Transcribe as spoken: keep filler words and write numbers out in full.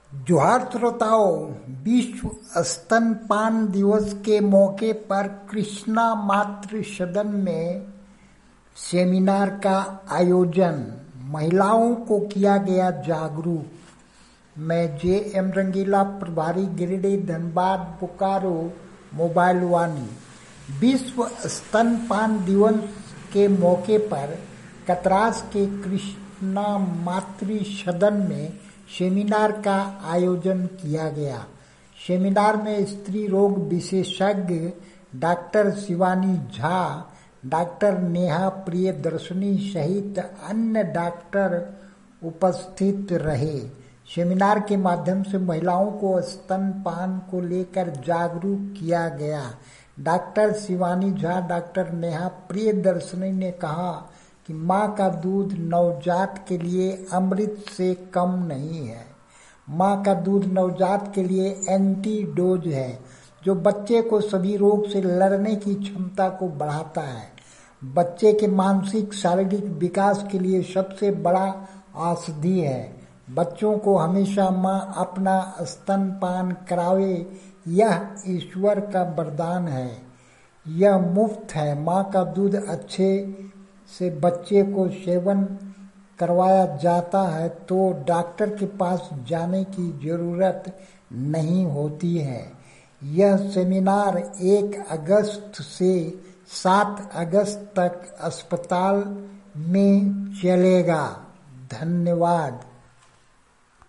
जोहार श्रोताओं, विश्व स्तनपान दिवस के मौके पर कृष्णा मातृ सदन में सेमिनार का आयोजन, महिलाओं को किया गया जागरूक। मैं जे एम रंगीला, प्रभारी गिरिडीह, धनबाद, बोकारो, मोबाइल वाणी। विश्व स्तनपान दिवस के मौके पर कतरास के कृष्णा मातृ सदन में सेमिनार का आयोजन किया गया। सेमिनार में स्त्री रोग विशेषज्ञ डॉक्टर शिवानी झा, डॉक्टर नेहा प्रियदर्शनी सहित अन्य डॉक्टर उपस्थित रहे। सेमिनार के माध्यम से महिलाओं को स्तनपान को लेकर जागरूक किया गया। डॉक्टर शिवानी झा, डॉक्टर नेहा प्रियदर्शनी ने कहा कि माँ का दूध नवजात के लिए अमृत से कम नहीं है। माँ का दूध नवजात के लिए एंटीडोज है, जो बच्चे को सभी रोग से लड़ने की क्षमता को बढ़ाता है। बच्चे के मानसिक शारीरिक विकास के लिए सबसे बड़ा औषधि है। बच्चों को हमेशा माँ अपना स्तनपान करावे, यह ईश्वर का वरदान है। यह मुफ्त है। माँ का दूध अच्छे से बच्चे को सेवन करवाया जाता है तो डॉक्टर के पास जाने की जरूरत नहीं होती है। यह सेमिनार एक अगस्त से सात अगस्त तक अस्पताल में चलेगा। धन्यवाद।